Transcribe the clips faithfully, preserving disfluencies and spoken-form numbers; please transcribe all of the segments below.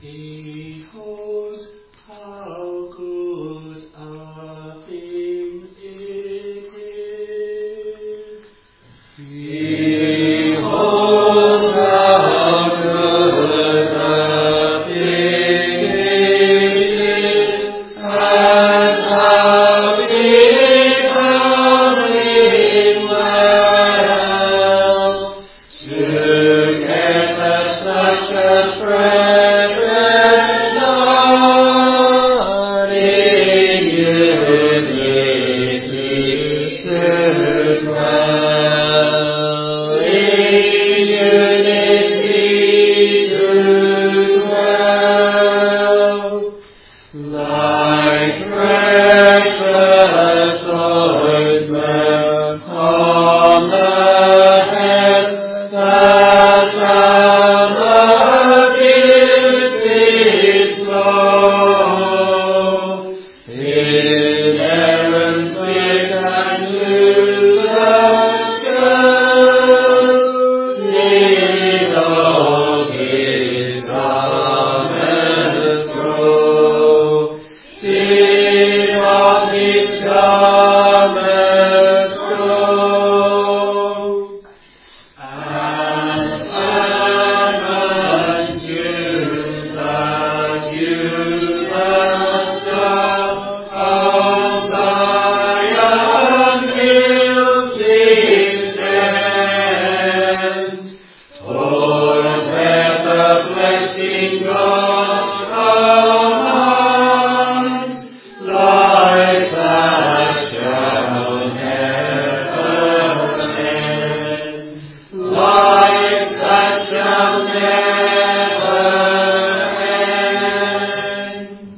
Behold, how good a thing it is. Behold, how good a thing it is, and how becoming well together such a brethren not in unity to dwell, in unity to dwell, like precious ointment on the head that down the gifted flow, inerrant with and to the skirt, did all his garments grow, did all his garments grow. And servants you that use the of Zion hills descend, toward where the blessing God commands, like that shall never end, like that shall never end.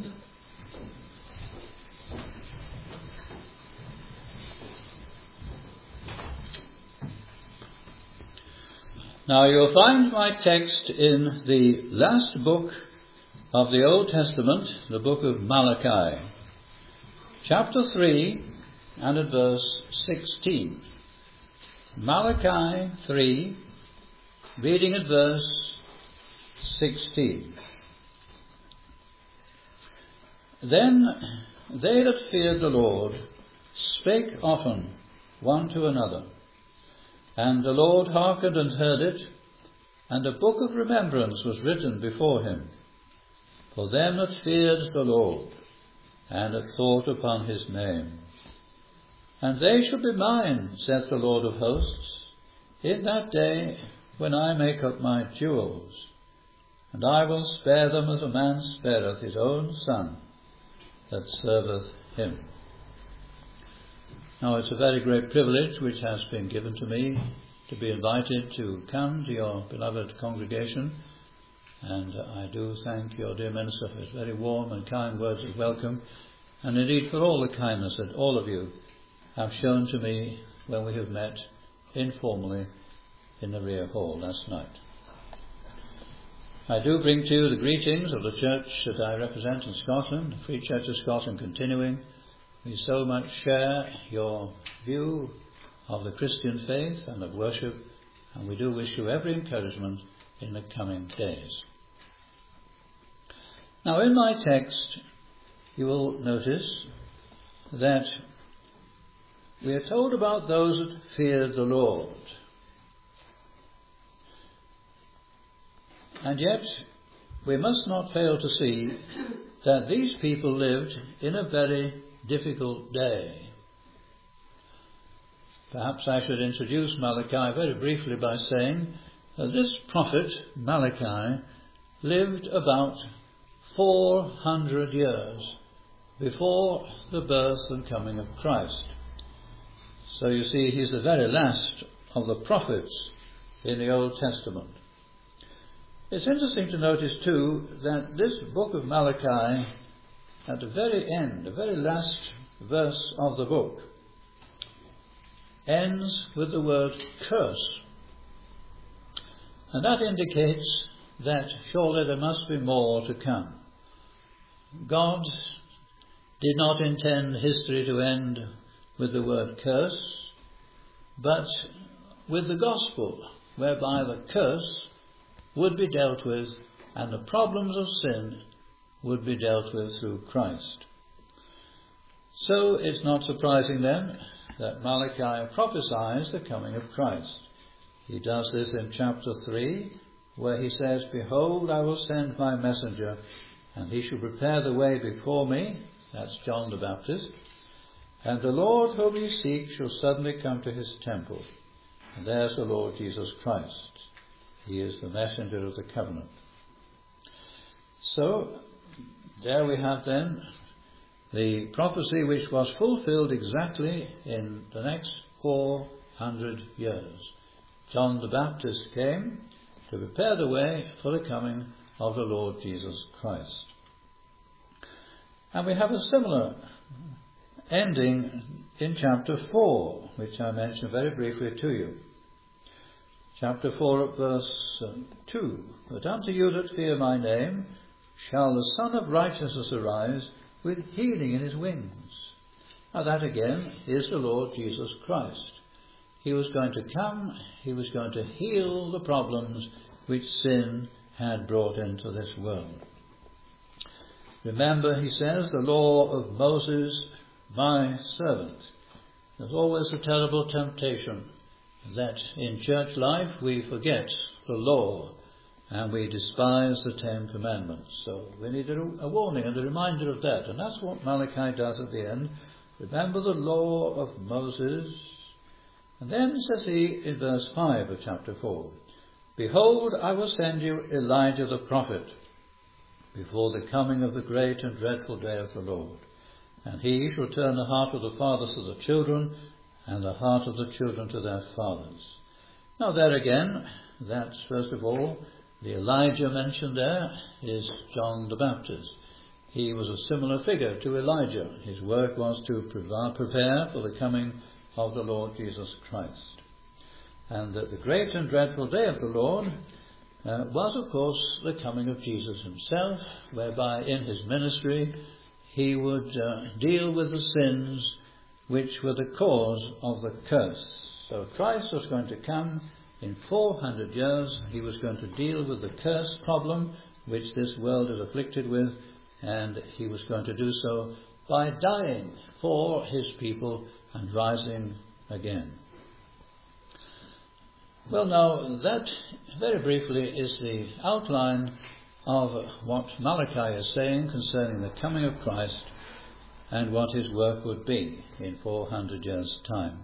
Now you'll find my text in the last book of the Old Testament, the book of Malachi, chapter three and at verse sixteen. Malachi three, reading at verse sixteen. Then they that feared the Lord spake often one to another, and the Lord hearkened and heard it, and a book of remembrance was written before him, for them that feared the Lord, and that thought upon his name. And they shall be mine, saith the Lord of hosts, in that day when I make up my jewels, and I will spare them as a man spareth his own son that serveth him. Now it's a very great privilege which has been given to me to be invited to come to your beloved congregation, and I do thank your dear minister for his very warm and kind words of welcome, and indeed for all the kindness that all of you have shown to me when we have met informally in the rear hall last night. I do bring to you the greetings of the church that I represent in Scotland, the Free Church of Scotland Continuing. We so much share your view of the Christian faith and of worship, and we do wish you every encouragement in the coming days. Now in my text you will notice that we are told about those that feared the Lord. And yet we must not fail to see that these people lived in a very difficult day. Perhaps I should introduce Malachi very briefly by saying that this prophet, Malachi, lived about four hundred years before the birth and coming of Christ. So you see, he's the very last of the prophets in the Old Testament. It's interesting to notice too that this book of Malachi, at the very end, the very last verse of the book, ends with the word curse. And that indicates that surely there must be more to come. God did not intend history to end with the word curse, but with the gospel, whereby the curse would be dealt with and the problems of sin would be dealt with through Christ. So it's not surprising then that Malachi prophesies the coming of Christ. He does this in chapter three, where he says, "Behold, I will send my messenger, and he shall prepare the way before me." That's John the Baptist. "And the Lord whom ye seek shall suddenly come to his temple." And there's the Lord Jesus Christ. He is the messenger of the covenant. So, there we have then the prophecy which was fulfilled exactly in the next four hundred years. John the Baptist came to prepare the way for the coming of the Lord Jesus Christ. And we have a similar ending in chapter four, which I mentioned very briefly to you. Chapter four at verse two. "But unto you that fear my name shall the Son of Righteousness arise with healing in his wings." Now that again is the Lord Jesus Christ. He was going to come, he was going to heal the problems which sin had brought into this world. "Remember," he says, "the law of Moses, my servant." There's always a terrible temptation that in church life we forget the law and we despise the Ten Commandments. So we need a, a warning and a reminder of that. And that's what Malachi does at the end. Remember the law of Moses. And then says he in verse five of chapter four, "Behold, I will send you Elijah the prophet before the coming of the great and dreadful day of the Lord. And he shall turn the heart of the fathers to the children, and the heart of the children to their fathers." Now there again, that's first of all, the Elijah mentioned there is John the Baptist. He was a similar figure to Elijah. His work was to prepare for the coming of the Lord Jesus Christ. And that the great and dreadful day of the Lord uh, was, of course, the coming of Jesus himself, whereby in his ministry he would uh, deal with the sins which were the cause of the curse. So Christ was going to come in four hundred years. He was going to deal with the curse problem which this world is afflicted with, and he was going to do so by dying for his people and rising again. Well, now that very briefly is the outline of what Malachi is saying concerning the coming of Christ and what his work would be in four hundred years' time.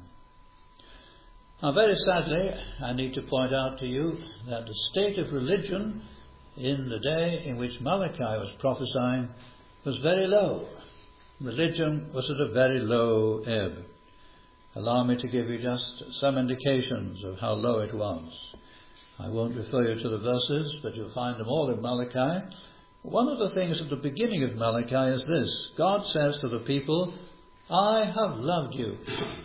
Now, very sadly, I need to point out to you that the state of religion in the day in which Malachi was prophesying was very low. Religion was at a very low ebb. Allow me to give you just some indications of how low it was. I won't refer you to the verses, but you'll find them all in Malachi. One of the things at the beginning of Malachi is this. God says to the people, "I have loved you."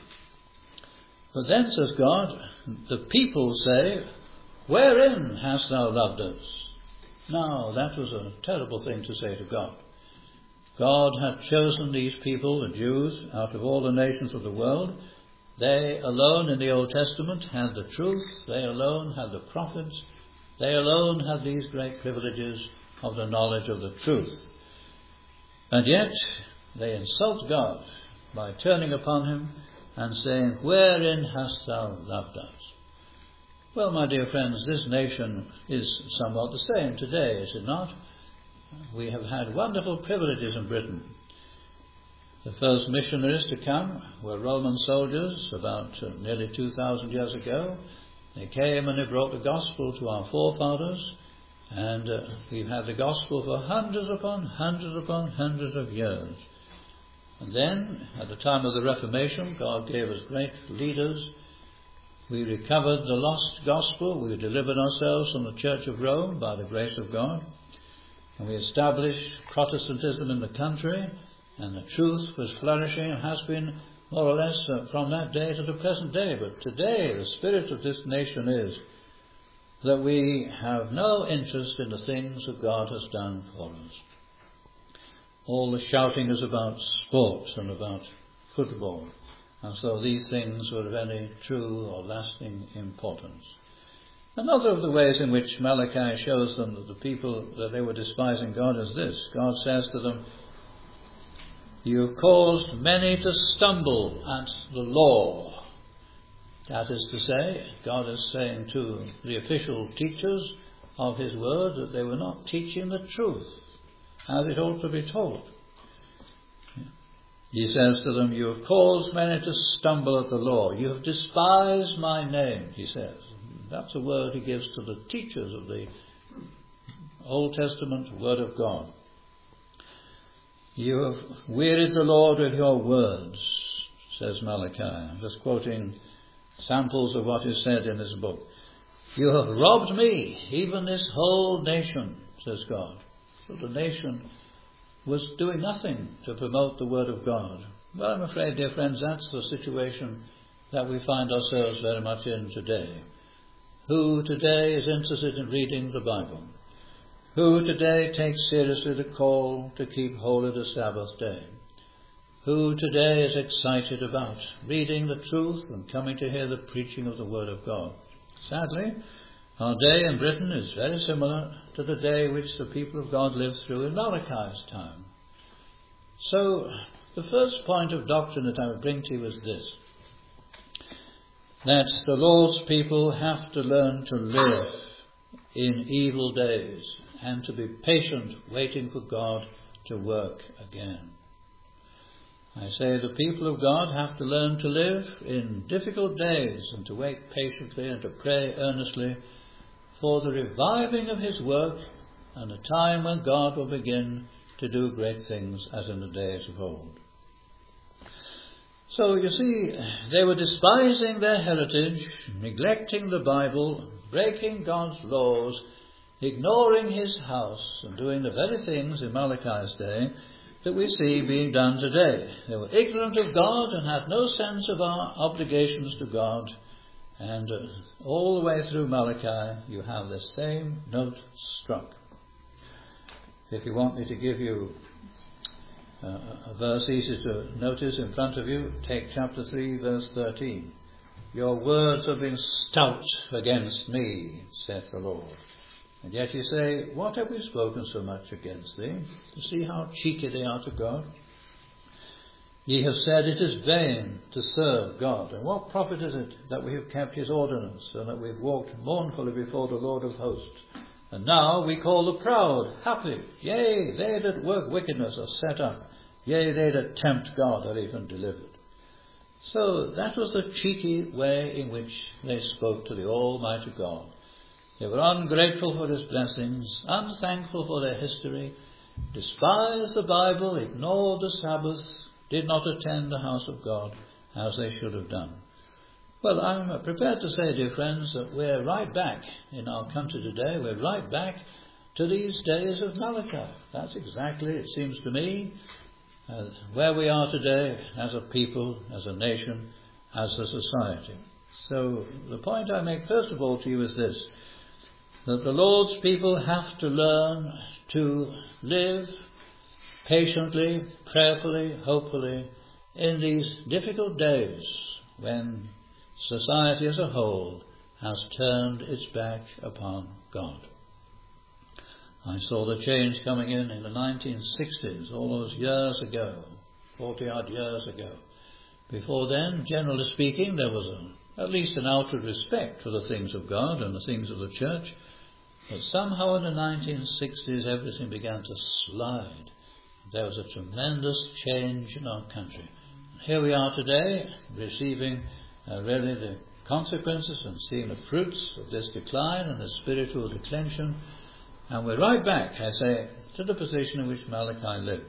But then, says God, the people say, "Wherein hast thou loved us?" Now, that was a terrible thing to say to God. God had chosen these people, the Jews, out of all the nations of the world. They alone in the Old Testament had the truth. They alone had the prophets. They alone had these great privileges of the knowledge of the truth. And yet they insult God by turning upon him and saying, "Wherein hast thou loved us?" Well, my dear friends, this nation is somewhat the same today, is it not? We have had wonderful privileges in Britain. The first missionaries to come were Roman soldiers about uh, nearly two thousand years ago. They came and they brought the gospel to our forefathers, and uh, we've had the gospel for hundreds upon hundreds upon hundreds of years. And then, at the time of the Reformation, God gave us great leaders. We recovered the lost gospel. We delivered ourselves from the Church of Rome by the grace of God. And we established Protestantism in the country. And the truth was flourishing and has been more or less uh, from that day to the present day. But today, the spirit of this nation is that we have no interest in the things that God has done for us. All the shouting is about sports and about football. And so these things were of any true or lasting importance. Another of the ways in which Malachi shows them that the people, that they were despising God, is this. God says to them, "You have caused many to stumble at the law." That is to say, God is saying to the official teachers of his word that they were not teaching the truth as it ought to be taught. He says to them, "You have caused many to stumble at the law. You have despised my name," he says. That's a word he gives to the teachers of the Old Testament Word of God. "You have wearied the Lord with your words," says Malachi. I'm just quoting samples of what is said in this book. "You have robbed me, even this whole nation," says God. So the nation was doing nothing to promote the Word of God. Well, I'm afraid, dear friends, that's the situation that we find ourselves very much in today. Who today is interested in reading the Bible? Who today takes seriously the call to keep holy the Sabbath day? Who today is excited about reading the truth and coming to hear the preaching of the Word of God? Sadly, our day in Britain is very similar to the day which the people of God lived through in Malachi's time. So, the first point of doctrine that I would bring to you is this: that the Lord's people have to learn to live in evil days and to be patient, waiting for God to work again. I say the people of God have to learn to live in difficult days and to wait patiently and to pray earnestly for the reviving of his work and a time when God will begin to do great things as in the days of old. So you see, they were despising their heritage, neglecting the Bible, breaking God's laws, ignoring his house, and doing the very things in Malachi's day that we see being done today. They were ignorant of God and had no sense of our obligations to God. And uh, all the way through Malachi, you have the same note struck. If you want me to give you uh, a verse easy to notice in front of you, take chapter three, verse thirteen. "Your words have been stout against me, saith the Lord. And yet you say, what have we spoken so much against thee?" You see how cheeky they are to God. "Ye have said, it is vain to serve God. And what profit is it that we have kept his ordinance, and that we have walked mournfully before the Lord of hosts? And now we call the proud happy. Yea, they that work wickedness are set up. Yea, they that tempt God are even delivered." So that was the cheeky way in which they spoke to the Almighty God. They were ungrateful for his blessings, unthankful for their history, despised the Bible, ignored the Sabbath, did not attend the house of God as they should have done. Well, I'm prepared to say, dear friends, that we're right back in our country today. We're right back to these days of Malachi. That's exactly, it seems to me, uh, where we are today as a people, as a nation, as a society. So the point I make first of all to you is this: that the Lord's people have to learn to live patiently, prayerfully, hopefully, in these difficult days when society as a whole has turned its back upon God. I saw the change coming in in the nineteen sixties, all those years ago, forty odd years ago. Before then, generally speaking, there was a, at least an outward respect for the things of God and the things of the church. But somehow in the nineteen sixties everything began to slide. There was a tremendous change in our country. Here we are today, receiving uh, really the consequences and seeing the fruits of this decline and the spiritual declension. And we're right back, I say, to the position in which Malachi lived.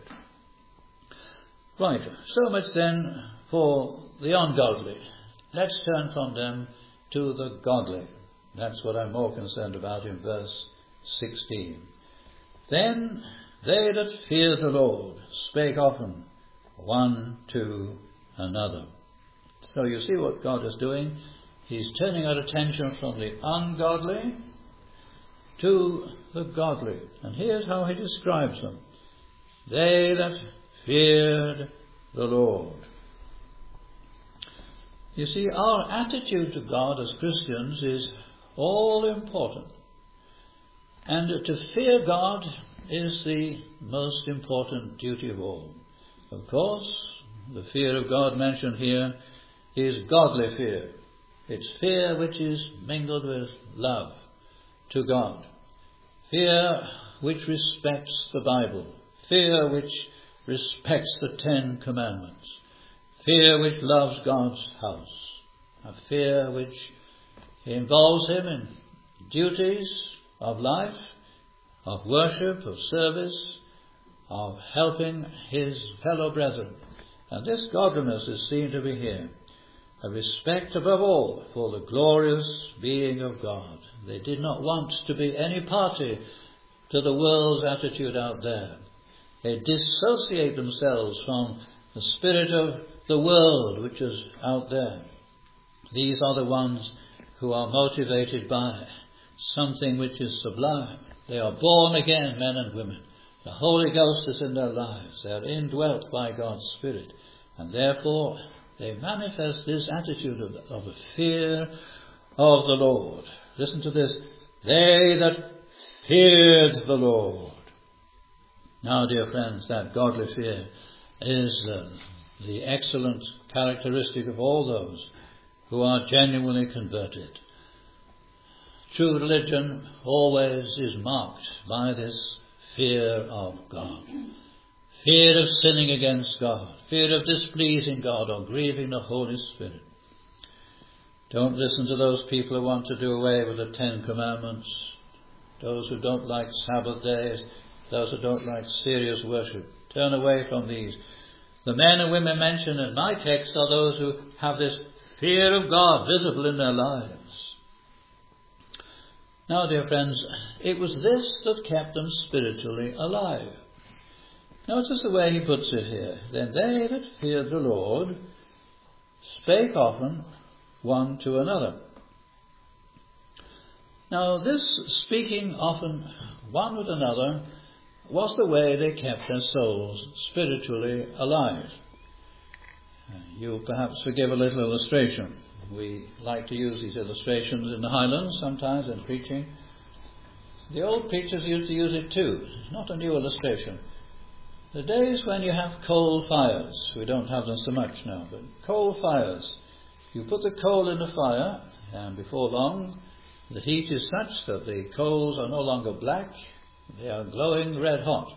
Right, so much then for the ungodly. Let's turn from them to the godly. That's what I'm more concerned about in verse sixteen. "Then they that fear the Lord spake often one to another." So you see what God is doing. He's turning our attention from the ungodly to the godly. And here's how he describes them. They that feared the Lord. You see, our attitude to God as Christians is all important. And to fear God is the most important duty of all. Of course, the fear of God mentioned here is godly fear. It's fear which is mingled with love to God. Fear which respects the Bible. Fear which respects the Ten Commandments. Fear which loves God's house. A fear which involves him in duties of life, of worship, of service, of helping his fellow brethren. And this godliness is seen to be here. A respect above all for the glorious being of God. They did not want to be any party to the world's attitude out there. They dissociate themselves from the spirit of the world which is out there. These are the ones who are motivated by something which is sublime. They are born again, men and women. The Holy Ghost is in their lives. They are indwelt by God's Spirit. And therefore they manifest this attitude of, of the fear of the Lord. Listen to this. They that feared the Lord. Now, dear friends, that godly fear is uh, the excellent characteristic of all those who are genuinely converted. True religion always is marked by this fear of God. Fear of sinning against God. Fear of displeasing God or grieving the Holy Spirit. Don't listen to those people who want to do away with the Ten Commandments. Those who don't like Sabbath days. Those who don't like serious worship. Turn away from these. The men and women mentioned in my text are those who have this fear of God visible in their lives. Now, dear friends, it was this that kept them spiritually alive. Notice the way he puts it here. Then they that feared the Lord spake often one to another. Now, this speaking often one with another was the way they kept their souls spiritually alive. You'll perhaps forgive a little illustration. We like to use these illustrations in the Highlands sometimes in preaching. The old preachers used to use it too. It's not a new illustration. The days when you have coal fires, we don't have them so much now, but coal fires, you put the coal in the fire, and before long the heat is such that the coals are no longer black, they are glowing red hot.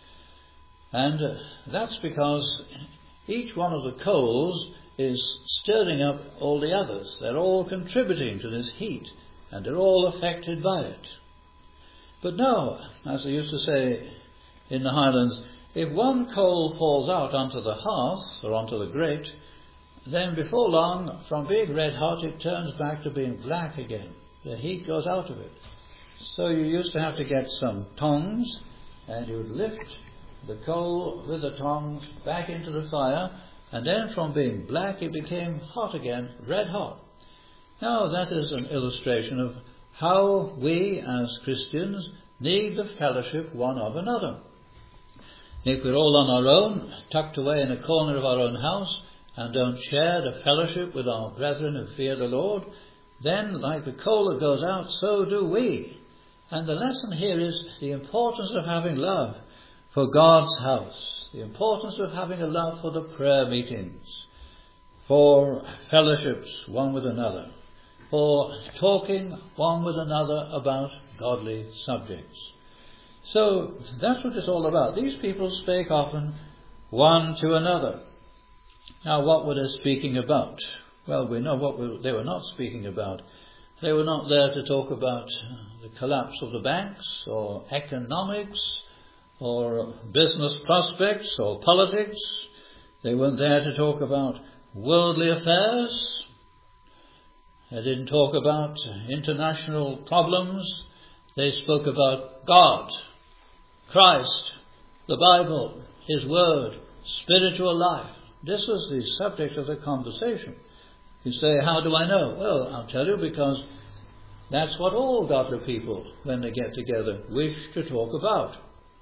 And uh, that's because each one of the coals is stirring up all the others. They're all contributing to this heat, and they're all affected by it. But now, as they used to say in the Highlands, if one coal falls out onto the hearth or onto the grate, then before long, from being red hot, it turns back to being black again. The heat goes out of it. So you used to have to get some tongs, and you would lift the coal with the tongs back into the fire, and then from being black it became hot again, red hot. Now that is an illustration of how we as Christians need the fellowship one of another. If we're all on our own, tucked away in a corner of our own house, and don't share the fellowship with our brethren who fear the Lord, then like the coal that goes out, so do we. And the lesson here is the importance of having love for God's house, the importance of having a love for the prayer meetings, for fellowships one with another, for talking one with another about godly subjects. So that's what it's all about. These people spake often one to another. Now what were they speaking about? Well, we know what they were not speaking about. They were not there to talk about the collapse of the banks or economics or business prospects or politics. They weren't there to talk about worldly affairs. They didn't talk about international problems. They spoke about God, Christ, the Bible, His Word, spiritual life. This was the subject of the conversation. You say, how do I know? Well, I'll tell you, because that's what all godly people, when they get together, wish to talk about.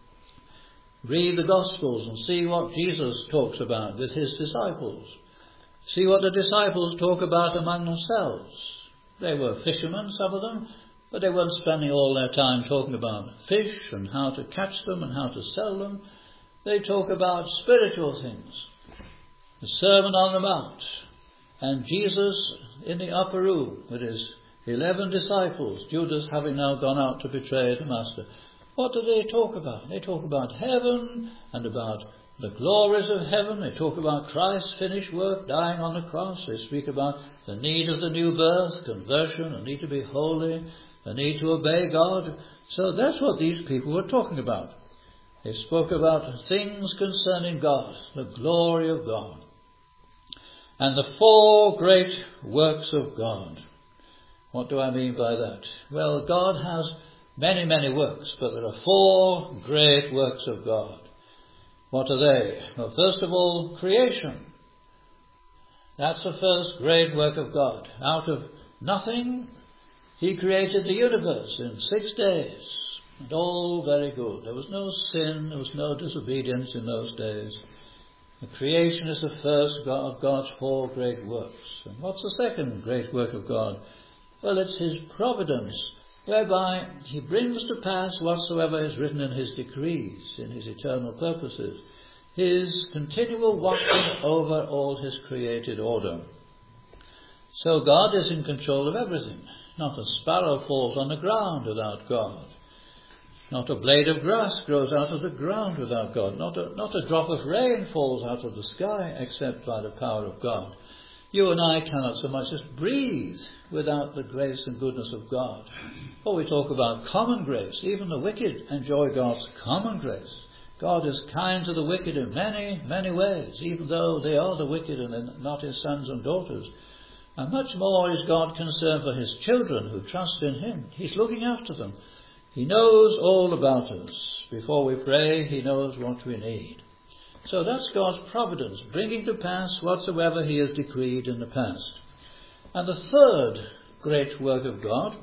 Read the Gospels and see what Jesus talks about with his disciples. See what the disciples talk about among themselves. They were fishermen, some of them, but they weren't spending all their time talking about fish and how to catch them and how to sell them. They talk about spiritual things. The Sermon on the Mount, and Jesus in the upper room with his eleven disciples, Judas having now gone out to betray the Master. What do they talk about? They talk about heaven and about the glories of heaven. They talk about Christ's finished work, dying on the cross. They speak about the need of the new birth, conversion, the need to be holy, the need to obey God. So that's what these people were talking about. They spoke about things concerning God, the glory of God, and the four great works of God. What do I mean by that? Well, God has many, many works, but there are four great works of God. What are they? Well, first of all, creation. That's the first great work of God. Out of nothing, he created the universe in six days. And all very good. There was no sin, there was no disobedience in those days. The creation is the first of God's four great works. And what's the second great work of God? Well, it's his providence, whereby he brings to pass whatsoever is written in his decrees, in his eternal purposes, his continual watching over all his created order. So God is in control of everything. Not a sparrow falls on the ground without God. Not a blade of grass grows out of the ground without God. Not a, not a drop of rain falls out of the sky except by the power of God. You and I cannot so much as breathe without the grace and goodness of God. Oh, we talk about common grace. Even the wicked enjoy God's common grace. God is kind to the wicked in many, many ways, even though they are the wicked and not his sons and daughters. And much more is God concerned for his children who trust in him. He's looking after them. He knows all about us. Before we pray, he knows what we need. So that's God's providence, bringing to pass whatsoever he has decreed in the past. And the third great work of God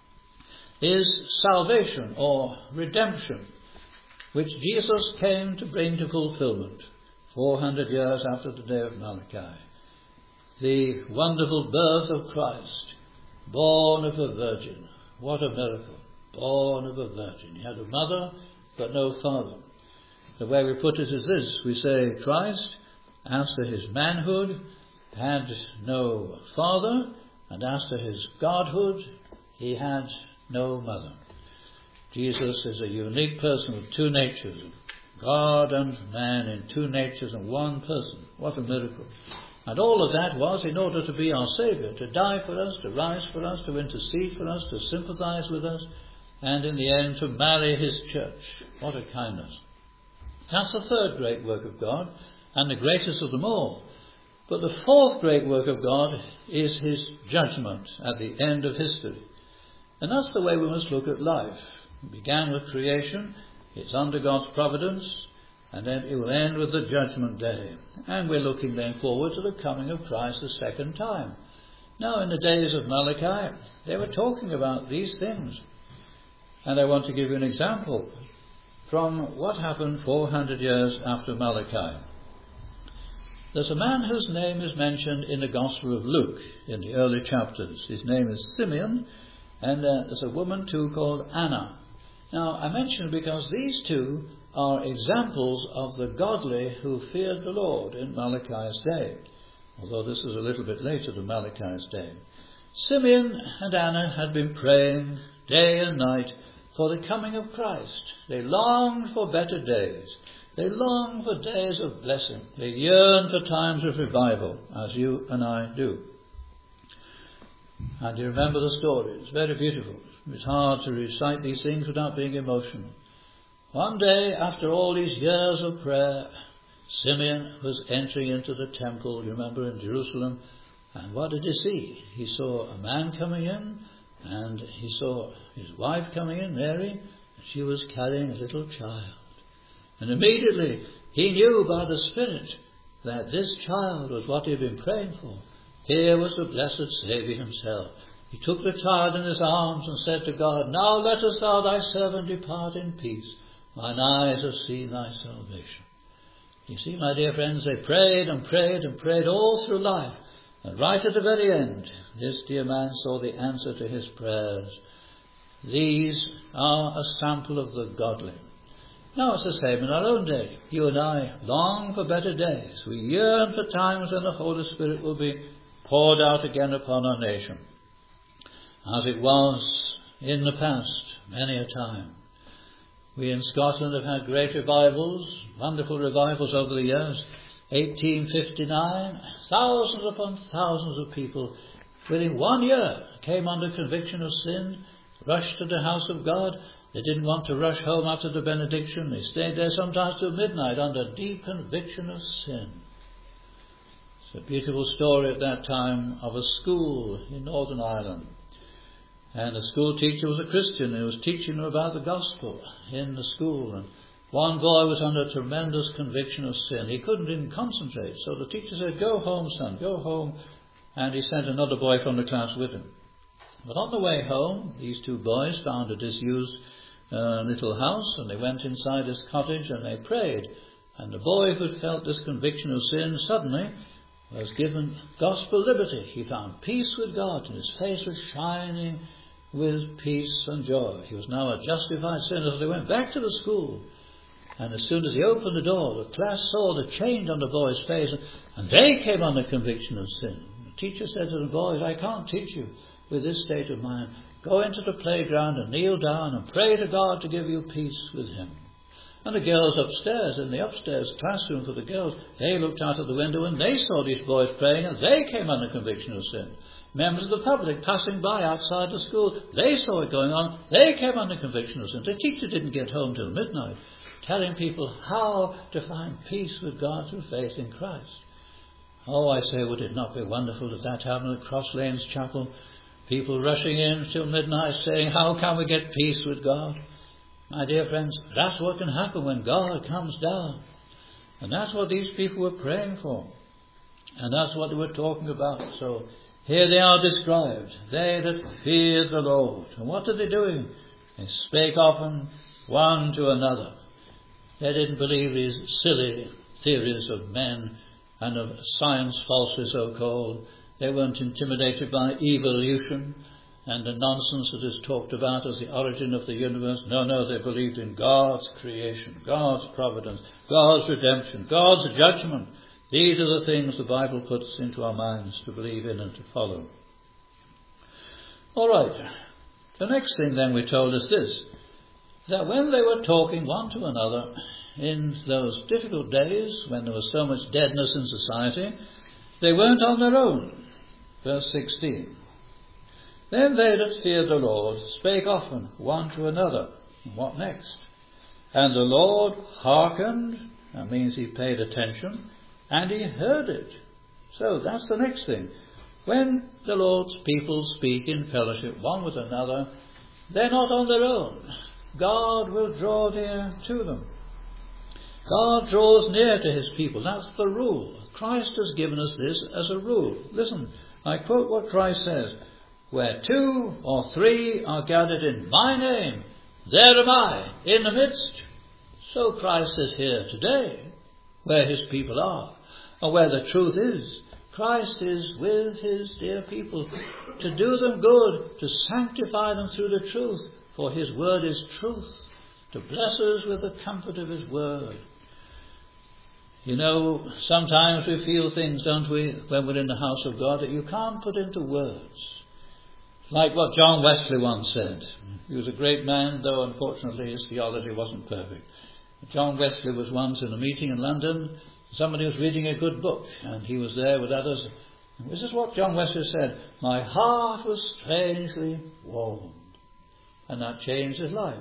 is salvation or redemption, which Jesus came to bring to fulfillment four hundred years after the day of Malachi. The wonderful birth of Christ, born of a virgin. What a miracle. Born of a virgin. He had a mother, but no father. The way we put it is this. We say Christ, after his manhood, had no father, and after his godhood, he had no mother. Jesus is a unique person with two natures, God and man in two natures in one person. What a miracle. And all of that was in order to be our Saviour, to die for us, to rise for us, to intercede for us, to sympathize with us, and in the end to marry his church. What a kindness. That's the third great work of God, and the greatest of them all. But the fourth great work of God is his judgment at the end of history. And that's the way we must look at life. It began with creation, it's under God's providence, and then it will end with the judgment day. And we're looking then forward to the coming of Christ the second time. Now, in the days of Malachi, they were talking about these things. And I want to give you an example from what happened four hundred years after Malachi. There's a man whose name is mentioned in the Gospel of Luke in the early chapters. His name is Simeon, and uh, there's a woman too called Anna. Now, I mention because these two are examples of the godly who feared the Lord in Malachi's day, although this is a little bit later than Malachi's day. Simeon and Anna had been praying day and night for the coming of Christ. They longed for better days. They longed for days of blessing. They yearned for times of revival, as you and I do. And you remember the story. It's very beautiful. It's hard to recite these things without being emotional. One day, after all these years of prayer, Simeon was entering into the temple, you remember, in Jerusalem. And what did he see? He saw a man coming in, and he saw his wife coming in, Mary, and she was carrying a little child. And immediately he knew by the Spirit that this child was what he had been praying for. Here was the blessed Saviour himself. He took the child in his arms and said to God, "Now lettest thou thy servant depart in peace. Mine eyes have seen thy salvation." You see, my dear friends, they prayed and prayed and prayed all through life. And right at the very end, this dear man saw the answer to his prayers. These are a sample of the godly. Now it's the same in our own day. You and I long for better days. We yearn for times when the Holy Spirit will be poured out again upon our nation, as it was in the past many a time. We in Scotland have had great revivals, wonderful revivals over the years. eighteen fifty-nine, thousands upon thousands of people within one year came under conviction of sin, rushed to the house of God. They didn't want to rush home after the benediction. They stayed there sometimes till midnight under deep conviction of sin. It's a beautiful story at that time of a school in Northern Ireland. And the school teacher was a Christian who was teaching them about the gospel in the school. And one boy was under tremendous conviction of sin. He couldn't even concentrate. So the teacher said, "Go home, son, go home." And he sent another boy from the class with him. But on the way home, these two boys found a disused uh, little house, and they went inside this cottage and they prayed. And the boy who had felt this conviction of sin suddenly was given gospel liberty. He found peace with God, and his face was shining with peace and joy. He was now a justified sinner. So they went back to the school. And as soon as he opened the door, the class saw the change on the boy's face, and they came under conviction of sin. The teacher said to the boys, "I can't teach you with this state of mind. Go into the playground and kneel down and pray to God to give you peace with him." And the girls upstairs, in the upstairs classroom for the girls, they looked out of the window and they saw these boys praying, and they came under conviction of sin. Members of the public passing by outside the school, they saw it going on, they came under conviction of sin. The teacher didn't get home till midnight, telling people how to find peace with God through faith in Christ. Oh, I say, would it not be wonderful if that happened at Cross Lanes Chapel? People rushing in till midnight saying, "How can we get peace with God?" My dear friends, that's what can happen when God comes down. And that's what these people were praying for. And that's what they were talking about. So here they are described. They that feared the Lord. And what are they doing? They spake often one to another. They didn't believe these silly theories of men and of science falsely so called. They weren't intimidated by evolution and the nonsense that is talked about as the origin of the universe. No, no, they believed in God's creation, God's providence, God's redemption, God's judgment. These are the things the Bible puts into our minds to believe in and to follow. All right. The next thing then we're told is this, that when they were talking one to another in those difficult days when there was so much deadness in society, they weren't on their own. Verse sixteen. Then they that feared the Lord spake often one to another. And what next? And the Lord hearkened, that means he paid attention, and he heard it. So that's the next thing. When the Lord's people speak in fellowship one with another, they're not on their own. God will draw near to them. God draws near to his people. That's the rule. Christ has given us this as a rule. Listen, I quote what Christ says. Where two or three are gathered in my name, there am I in the midst. So Christ is here today, where his people are, or where the truth is. Christ is with his dear people to do them good, to sanctify them through the truth, for his word is truth, to bless us with the comfort of his word. You know, sometimes we feel things, don't we, when we're in the house of God, that you can't put into words. Like what John Wesley once said. He was a great man, though unfortunately his theology wasn't perfect. John Wesley was once in a meeting in London. Somebody was reading a good book, and he was there with others. And this is what John Wesley said. My heart was strangely warmed. And that changed his life.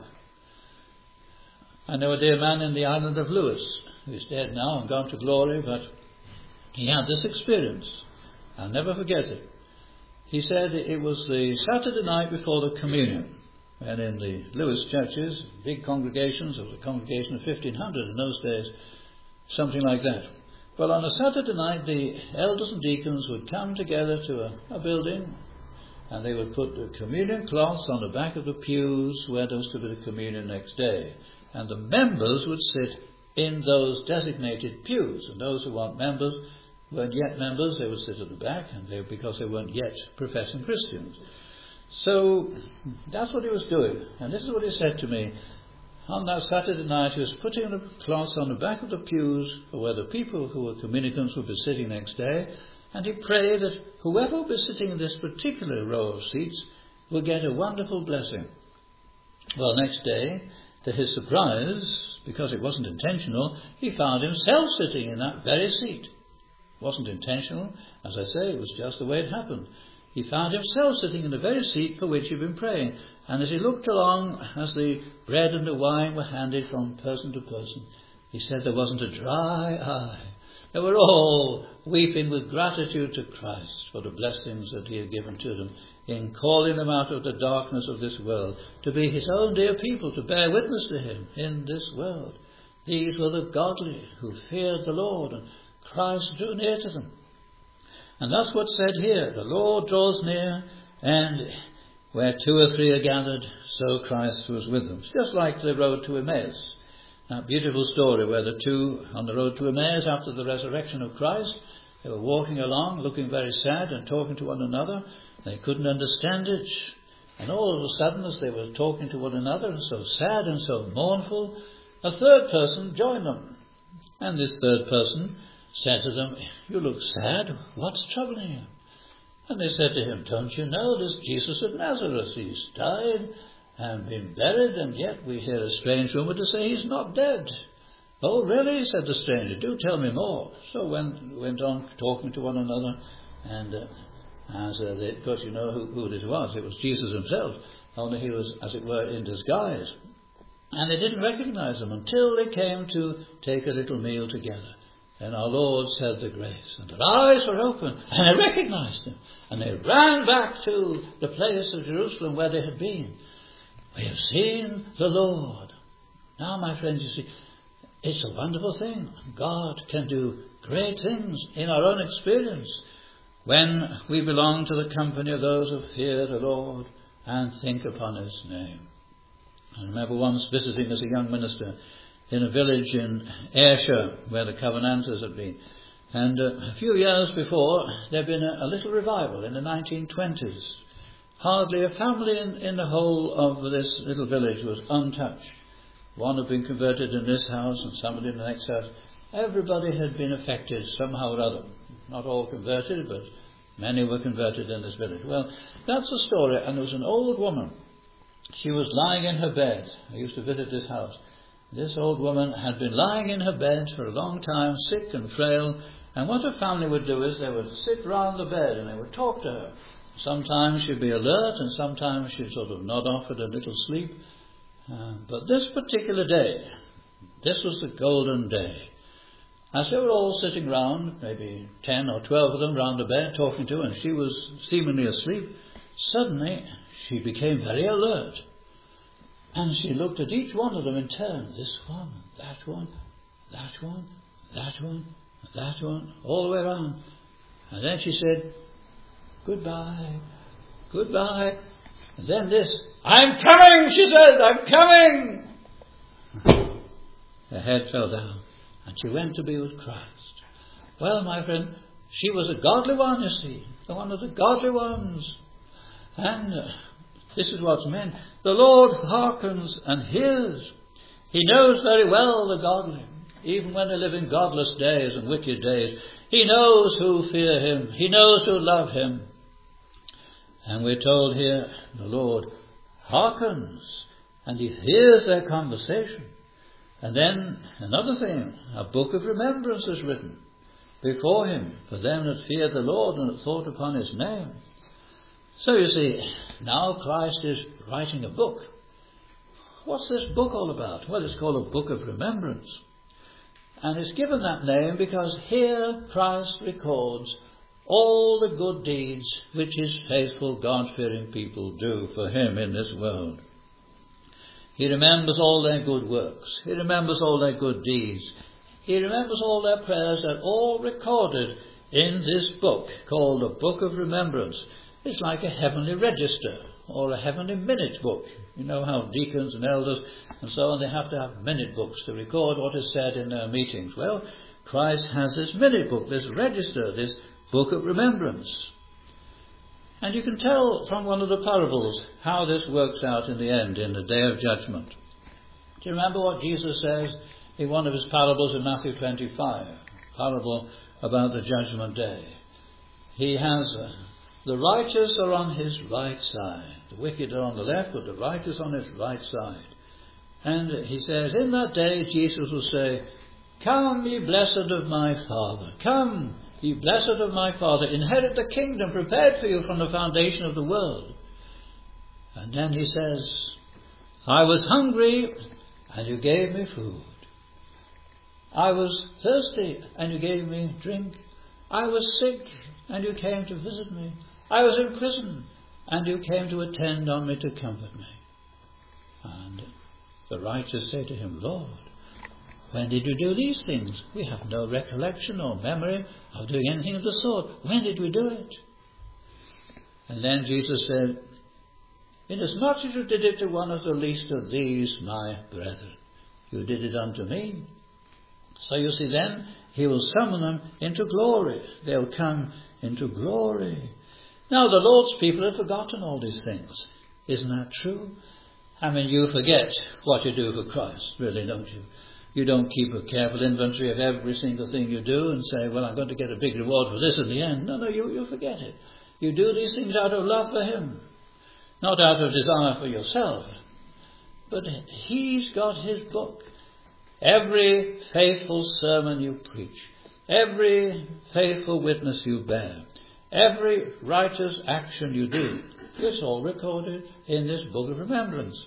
I know a dear man in the island of Lewis, who is dead now and gone to glory, but he had this experience. I'll never forget it. He said it was the Saturday night before the communion. And in the Lewis churches, big congregations, there was a congregation of fifteen hundred in those days, something like that. Well, on a Saturday night, the elders and deacons would come together to a, a building, and they would put the communion cloths on the back of the pews where there was to be the communion next day. And the members would sit in those designated pews. And those who weren't members weren't yet members, they would sit at the back, and they, because they weren't yet professing Christians. So that's what he was doing. And this is what he said to me. On that Saturday night, he was putting the cloths on the back of the pews for where the people who were communicants would be sitting next day, and he prayed that whoever would be sitting in this particular row of seats will get a wonderful blessing. Well, next day, to his surprise, because it wasn't intentional, he found himself sitting in that very seat. It wasn't intentional, as I say, it was just the way it happened. He found himself sitting in the very seat for which he'd been praying. And as he looked along, as the bread and the wine were handed from person to person, he said there wasn't a dry eye. They were all weeping with gratitude to Christ for the blessings that he had given to them in calling them out of the darkness of this world to be his own dear people, to bear witness to him in this world. These were the godly who feared the Lord, and Christ drew near to them. And that's what's said here. The Lord draws near, and where two or three are gathered, so Christ was with them. It's just like the road to Emmaus. That beautiful story where the two on the road to Emmaus after the resurrection of Christ, they were walking along looking very sad and talking to one another. They couldn't understand it. And all of a sudden, as they were talking to one another and so sad and so mournful, a third person joined them. And this third person said to them, "You look sad. What's troubling you?" And they said to him, "Don't you know this Jesus of Nazareth? He's died and been buried, and yet we hear a strange rumour to say he's not dead." "Oh, really?" said the stranger. "Do tell me more." So went went on talking to one another, and uh, as uh, they, of course you know who, who this was. It was Jesus himself, only he was, as it were, in disguise. And they didn't recognise him until they came to take a little meal together. And our Lord said the grace, and their eyes were open, and they recognised him, and they ran back to the place of Jerusalem where they had been. "We have seen the Lord." Now, my friends, you see, it's a wonderful thing. God can do great things in our own experience when we belong to the company of those who fear the Lord and think upon his name. I remember once visiting as a young minister in a village in Ayrshire where the Covenanters had been. And uh, a few years before, there had been a, a little revival in the nineteen twenties. Hardly a family in, in the whole of this little village was untouched. One had been converted in this house and somebody in the next house. Everybody had been affected somehow or other. Not all converted, but many were converted in this village. Well, that's the story. And there was an old woman. She was lying in her bed. I used to visit this house. This old woman had been lying in her bed for a long time, sick and frail, and what her family would do is they would sit round the bed and they would talk to her. Sometimes she'd be alert and sometimes she'd sort of nod off at a little sleep. Uh, but this particular day, this was the golden day. As they were all sitting round, maybe ten or twelve of them round the bed talking to her, and she was seemingly asleep, suddenly she became very alert. And she looked at each one of them in turn. This one, that one, that one, that one, that one, all the way around. And then she said, "Goodbye, goodbye." And then this, "I'm coming," she said, "I'm coming." Her head fell down and she went to be with Christ. Well, my friend, she was a godly one, you see, one of the godly ones. And uh, this is what's meant. The Lord hearkens and hears. He knows very well the godly, even when they live in godless days and wicked days. He knows who fear him. He knows who love him. And we're told here, the Lord hearkens and he hears their conversation. And then another thing, a book of remembrance is written before him for them that fear the Lord and that thought upon his name. So you see, now Christ is writing a book. What's this book all about? Well, it's called a book of remembrance. And it's given that name because here Christ records all the good deeds which his faithful God-fearing people do for him in this world. He remembers all their good works. He remembers all their good deeds. He remembers all their prayers. They're all recorded in this book called the Book of Remembrance. It's like a heavenly register or a heavenly minute book. You know how deacons and elders and so on, they have to have minute books to record what is said in their meetings. Well, Christ has this minute book, this register, this book of remembrance. And you can tell from one of the parables how this works out in the end, in the day of judgment. Do you remember what Jesus says in one of his parables in Matthew twenty-five? Parable about the judgment day. He has, uh, the righteous are on his right side. The wicked are on the left, but the righteous on his right side. And he says, in that day Jesus will say, "Come, ye blessed of my Father. Come, ye blessed of my Father. Inherit the kingdom prepared for you from the foundation of the world." And then he says, "I was hungry, and you gave me food. I was thirsty, and you gave me drink. I was sick, and you came to visit me. I was in prison, and you came to attend on me to comfort me." And the righteous say to him, "Lord, when did you do these things? We have no recollection or memory of doing anything of the sort. When did we do it?" And then Jesus said, "Inasmuch as you did it to one of the least of these, my brethren, you did it unto me." So you see, then he will summon them into glory. They'll come into glory. Now the Lord's people have forgotten all these things. Isn't that true? I mean, you forget what you do for Christ, really, don't you? You don't keep a careful inventory of every single thing you do and say, well, I'm going to get a big reward for this in the end. No, no, you, you forget it. You do these things out of love for him, not out of desire for yourself. But he's got his book. Every faithful sermon you preach, every faithful witness you bear, every righteous action you do, it's all recorded in this book of remembrance.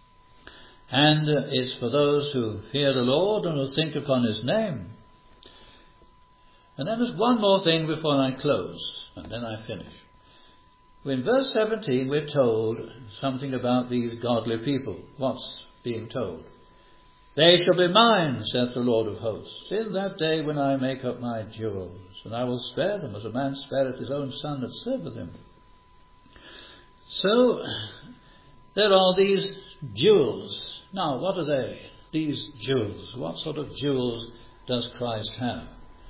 And uh, it's for those who fear the Lord and who think upon his name. And then there's one more thing before I close, and then I finish. In verse seventeen we're told something about these godly people. What's being told? "They shall be mine, saith the Lord of hosts, in that day when I make up my jewels, and I will spare them as a man spareth his own son that serveth him." So, there are these jewels. Now, what are they? These jewels. What sort of jewels does Christ have?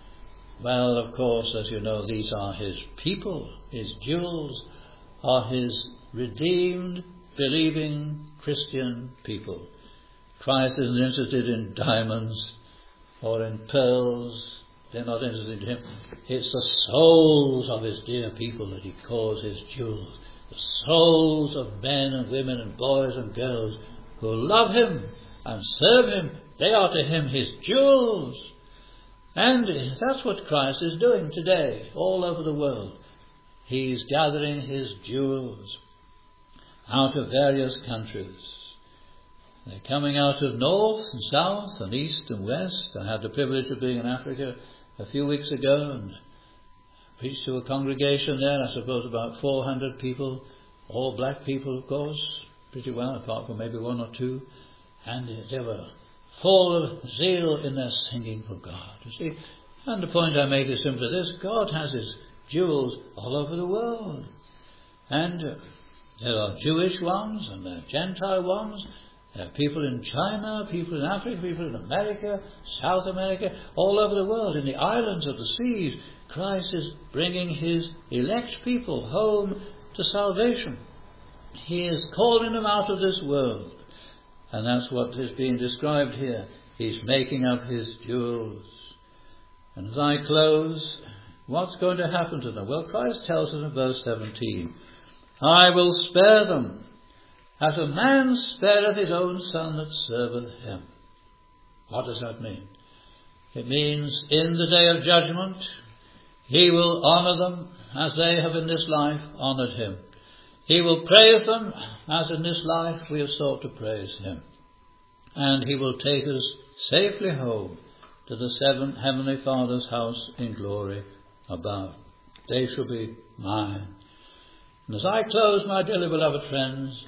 Well, of course, as you know, these are his people. His jewels are his redeemed, believing Christian people. Christ isn't interested in diamonds or in pearls. They're not interested in him. It's the souls of his dear people that he calls his jewels. The souls of men and women and boys and girls who love him and serve him. They are to him his jewels. And that's what Christ is doing today all over the world. He's gathering his jewels out of various countries. They're coming out of north and south and east and west. I had the privilege of being in Africa a few weeks ago and preached to a congregation there, I suppose about four hundred people, all black people, of course, pretty well, apart from maybe one or two. And they were full of zeal in their singing for God. You see, and the point I make is simply this: God has his jewels all over the world. And uh, there are Jewish ones and there are Gentile ones. There are people in China, people in Africa, people in America, South America, all over the world, in the islands of the seas. Christ is bringing his elect people home to salvation. He is calling them out of this world. And that's what is being described here. He's making up his jewels. And as I close, what's going to happen to them? Well, Christ tells us in verse seventeen, "I will spare them, as a man spareth his own son that serveth him." What does that mean? It means in the day of judgment, he will honour them as they have in this life honoured him. He will praise them as in this life we have sought to praise him. And he will take us safely home to the seven heavenly Father's house in glory above. They shall be mine. And as I close, my dearly beloved friends,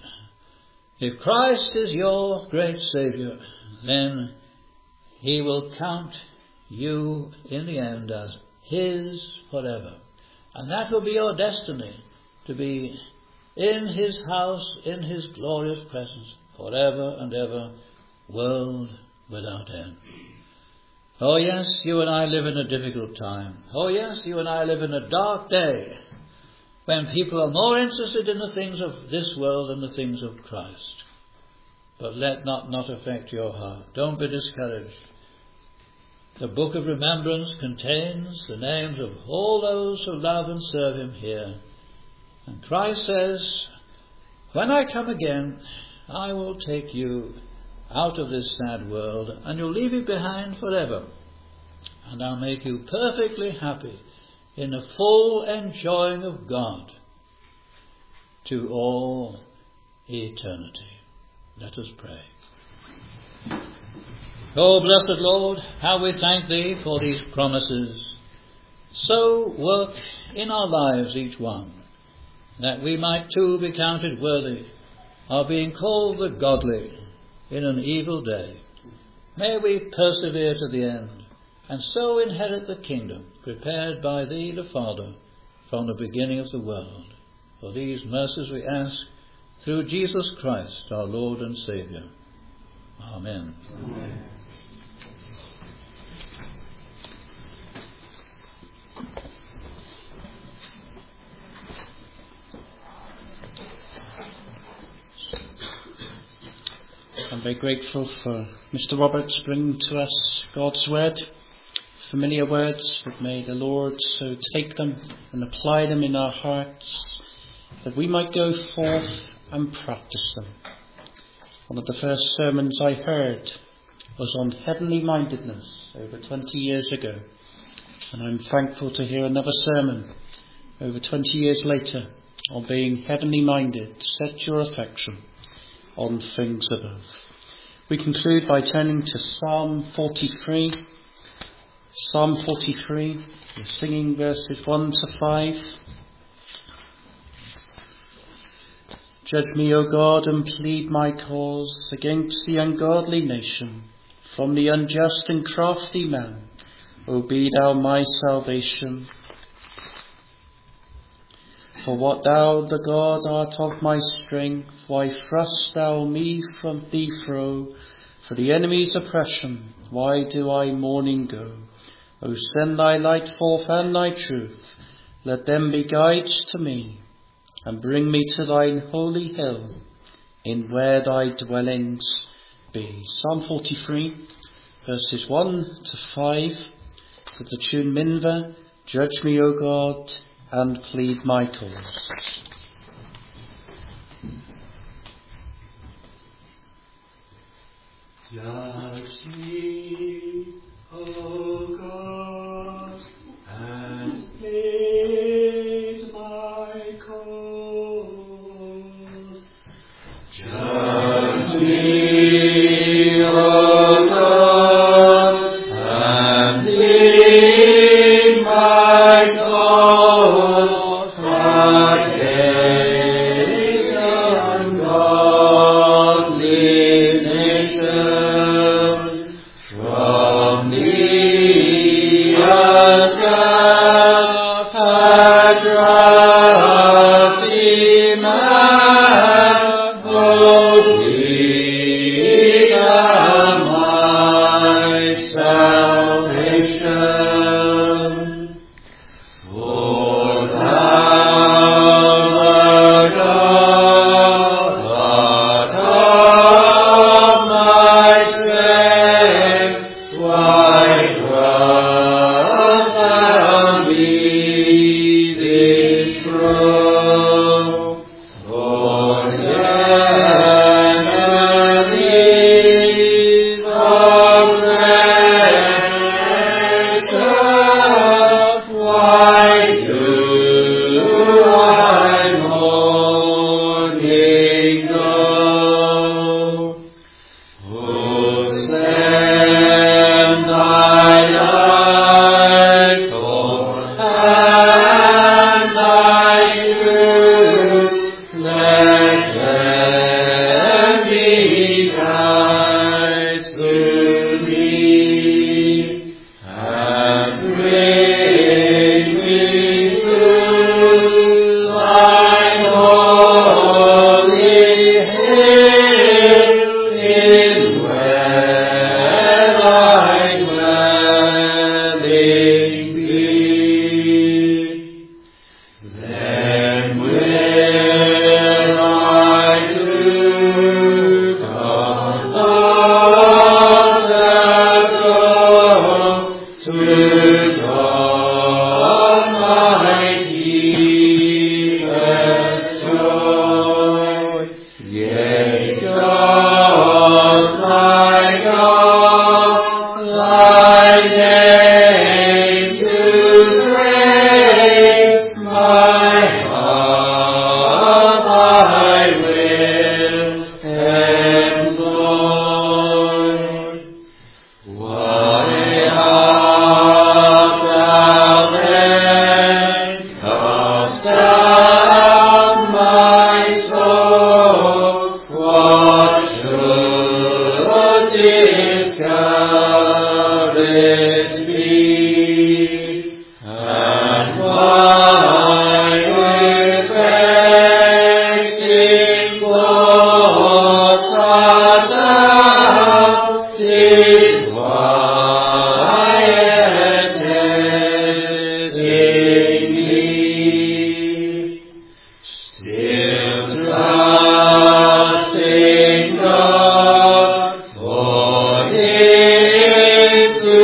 if Christ is your great Saviour, then he will count you in the end as his forever. And that will be your destiny, to be in his house, in his glorious presence, forever and ever, world without end. Oh yes, you and I live in a difficult time. Oh yes, you and I live in a dark day when people are more interested in the things of this world than the things of Christ. But let that not affect your heart. Don't be discouraged. The book of remembrance contains the names of all those who love and serve him here. And Christ says, when I come again, I will take you out of this sad world, and you'll leave it behind forever. And I'll make you perfectly happy in the full enjoying of God to all eternity. Let us pray. Oh, blessed Lord, how we thank thee for these promises. So work in our lives each one, that we might too be counted worthy of being called the godly in an evil day. May we persevere to the end, and so inherit the kingdom prepared by thee the Father from the beginning of the world. For these mercies we ask through Jesus Christ, our Lord and Saviour. Amen. Amen. I'm very grateful for Mister Roberts bringing to us God's word, familiar words, but may the Lord so take them and apply them in our hearts that we might go forth and practice them. One of the first sermons I heard was on heavenly mindedness over twenty years ago, and I'm thankful to hear another sermon over twenty years later on being heavenly minded. Set your affection on things above. We conclude by turning to Psalm forty-three. Psalm forty-three, we're singing verses one to five. Judge me, O God, and plead my cause against the ungodly nation. From the unjust and crafty man, O be thou my salvation. For what thou, the God, art of my strength, why thrust thou me from thee fro? For the enemy's oppression, why do I mourning go? O send thy light forth and thy truth, let them be guides to me, and bring me to thine holy hill, in where thy dwellings be. Psalm forty-three, verses one to five, to the tune Minver, Judge me, O God, and plead my cause. Judge me, O God, and plead my cause. Judge me, O God, and plead my cause against ungodly nation. From thee shall it be, and why with vexing thoughts art thou disquieted in me? Still trusting God, for Him to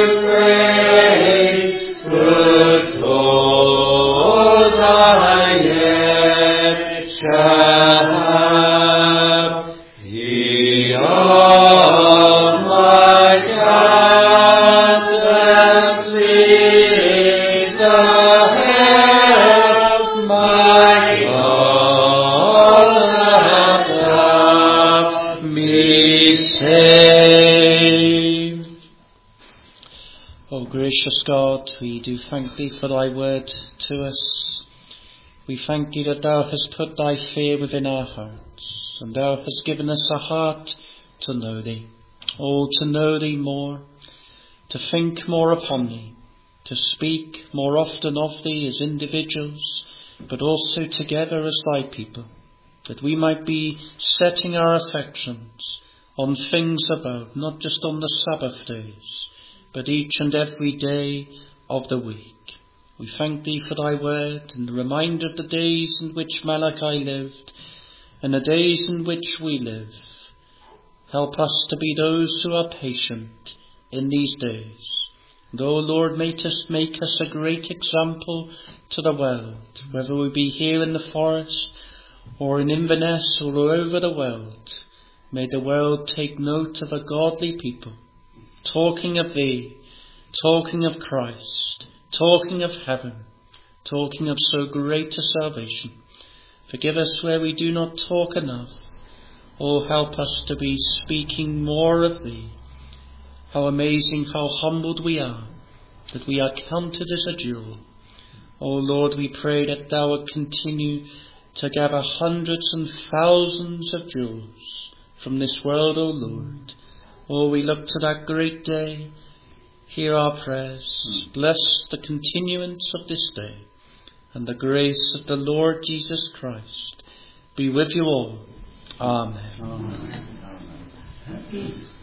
praise, good cause I yet shall have. He of my countenance is the help, my God that hath me saved. O gracious God, we do thank Thee for Thy word to us. We thank Thee that Thou hast put Thy fear within our hearts, and Thou hast given us a heart to know Thee. Oh, to know Thee more, to think more upon Thee, to speak more often of Thee as individuals, but also together as Thy people, that we might be setting our affections on things above, not just on the Sabbath days, but each and every day of the week. We thank Thee for Thy word and the reminder of the days in which Malachi lived and the days in which we live. Help us to be those who are patient in these days. And, O Lord, make us, make us a great example to the world, whether we be here in the forest or in Inverness or over the world. May the world take note of a godly people, talking of Thee, talking of Christ, talking of heaven, talking of so great a salvation. Forgive us where we do not talk enough. Oh, help us to be speaking more of Thee. How amazing, how humbled we are, that we are counted as a jewel. Oh Lord, we pray that Thou would continue to gather hundreds and thousands of jewels from this world, O Lord. Oh, we look to that great day. Hear our prayers. Bless the continuance of this day, and the grace of the Lord Jesus Christ be with you all. Amen. Amen. Amen.